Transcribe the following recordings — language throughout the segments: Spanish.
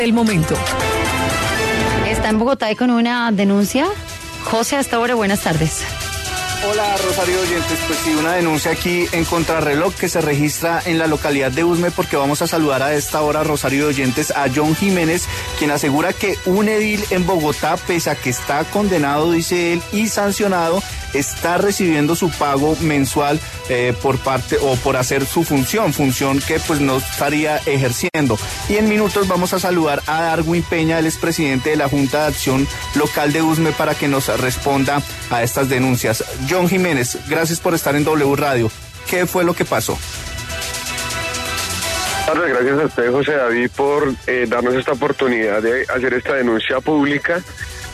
El momento. Está en Bogotá y con una denuncia. José, hasta ahora, buenas tardes. Hola Rosario oyentes, pues sí, una denuncia aquí en Contrarreloj que se registra en la localidad de Usme, porque vamos a saludar a esta hora, Rosario oyentes, a John Jiménez, quien asegura que un edil en Bogotá, pese a que está condenado, dice él, y sancionado, está recibiendo su pago mensual por parte o por hacer su función que pues no estaría ejerciendo. Y en minutos vamos a saludar a Darwin Peña, el expresidente de la Junta de Acción Local de Usme, para que nos responda a estas denuncias. John Jiménez, gracias por estar en W Radio. ¿Qué fue lo que pasó? Gracias a usted, José David, por darnos esta oportunidad de hacer esta denuncia pública.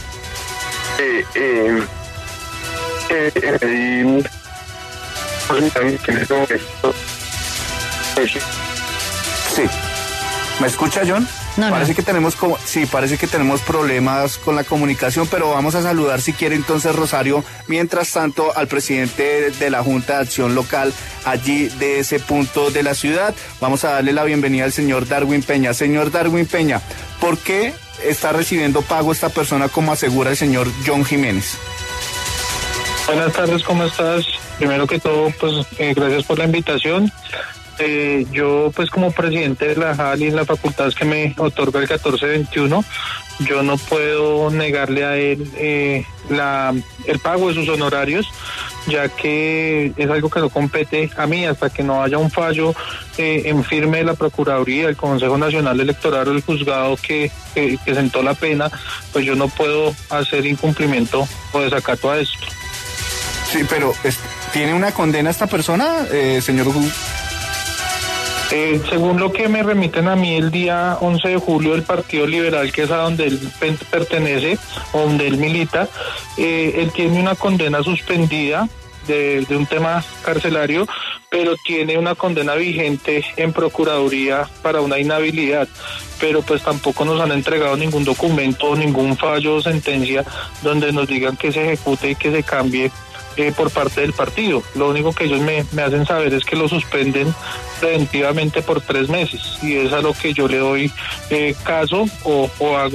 Sí. ¿Me escucha, John? No. Parece que tenemos problemas con la comunicación, pero vamos a saludar, si quiere entonces, Rosario, mientras tanto, al presidente de la Junta de Acción Local allí de ese punto de la ciudad. Vamos a darle la bienvenida al señor Darwin Peña. Señor Darwin Peña, ¿por qué está recibiendo pago esta persona, como asegura el señor John Jiménez? Buenas tardes, ¿cómo estás? Primero que todo, pues gracias por la invitación. Yo, pues como presidente de la JAL y en las facultades que me otorga el 1421, yo no puedo negarle a él el pago de sus honorarios, ya que es algo que no compete a mí hasta que no haya un fallo en firme de la Procuraduría, el Consejo Nacional Electoral o el juzgado que sentó la pena. Pues yo no puedo hacer incumplimiento o desacato a esto. Sí, pero ¿tiene una condena esta persona, señor? Según lo que me remiten a mí el día 11 de julio del Partido Liberal, que es a donde él pertenece, o donde él milita, él tiene una condena suspendida de un tema carcelario, pero tiene una condena vigente en Procuraduría para una inhabilidad, pero pues tampoco nos han entregado ningún documento, ningún fallo o sentencia donde nos digan que se ejecute y que se cambie por parte del partido. Lo único que ellos me hacen saber es que lo suspenden preventivamente por 3 meses, y es a lo que yo le doy caso o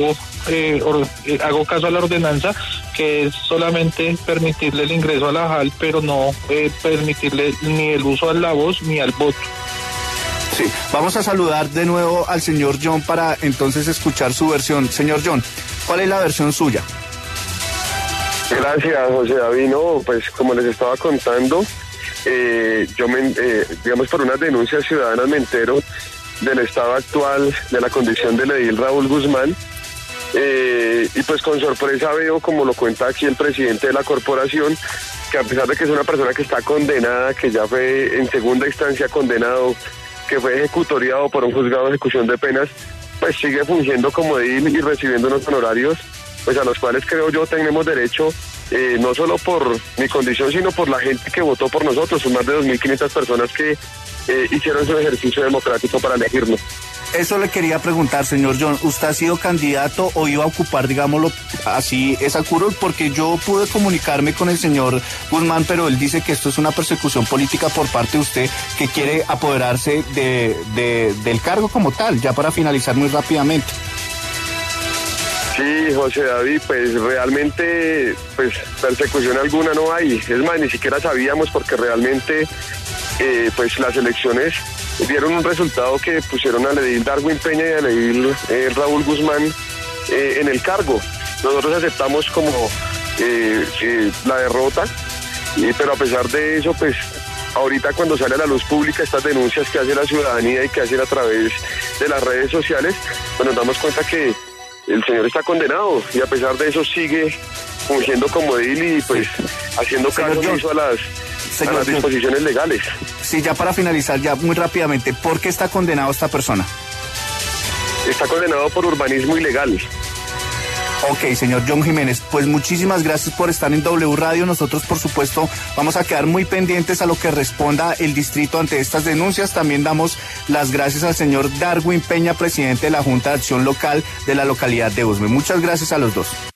hago caso a la ordenanza, que es solamente permitirle el ingreso a la JAL, pero no permitirle ni el uso a la voz ni al voto. Sí, vamos a saludar de nuevo al señor John para entonces escuchar su versión. Señor John, ¿cuál es la versión suya? Gracias, José David. No, pues como les estaba contando, yo digamos, por unas denuncias ciudadanas me entero del estado actual de la condición del edil Raúl Guzmán, y pues con sorpresa veo, como lo cuenta aquí el presidente de la corporación, que a pesar de que es una persona que está condenada, que ya fue en segunda instancia condenado, que fue ejecutoriado por un juzgado de ejecución de penas, pues sigue fungiendo como edil y recibiendo unos honorarios pues a los cuales creo yo tenemos derecho, no solo por mi condición, sino por la gente que votó por nosotros. Son más de 2.500 personas que hicieron su ejercicio democrático para elegirnos. Eso le quería preguntar, señor John. ¿Usted ha sido candidato o iba a ocupar, digámoslo así, esa curul? Porque yo pude comunicarme con el señor Guzmán, pero él dice que esto es una persecución política por parte de usted, que quiere apoderarse del cargo como tal, ya para finalizar muy rápidamente. Sí, José David, pues realmente pues persecución alguna no hay. Es más, ni siquiera sabíamos, porque realmente pues las elecciones dieron un resultado que pusieron al edil Darwin Peña y al edil Raúl Guzmán en el cargo. Nosotros aceptamos como la derrota, pero a pesar de eso, pues ahorita cuando sale a la luz pública estas denuncias que hace la ciudadanía y que hacen a través de las redes sociales, pues nos damos cuenta que el señor está condenado, y a pesar de eso sigue fungiendo como edil y pues haciendo caso a las disposiciones legales. Sí, ya para finalizar, ya muy rápidamente, ¿por qué está condenado esta persona? Está condenado por urbanismo ilegal. Ok, señor John Jiménez, pues muchísimas gracias por estar en W Radio. Nosotros, por supuesto, vamos a quedar muy pendientes a lo que responda el distrito ante estas denuncias. También damos las gracias al señor Darwin Peña, presidente de la Junta de Acción Local de la localidad de Usme. Muchas gracias a los dos.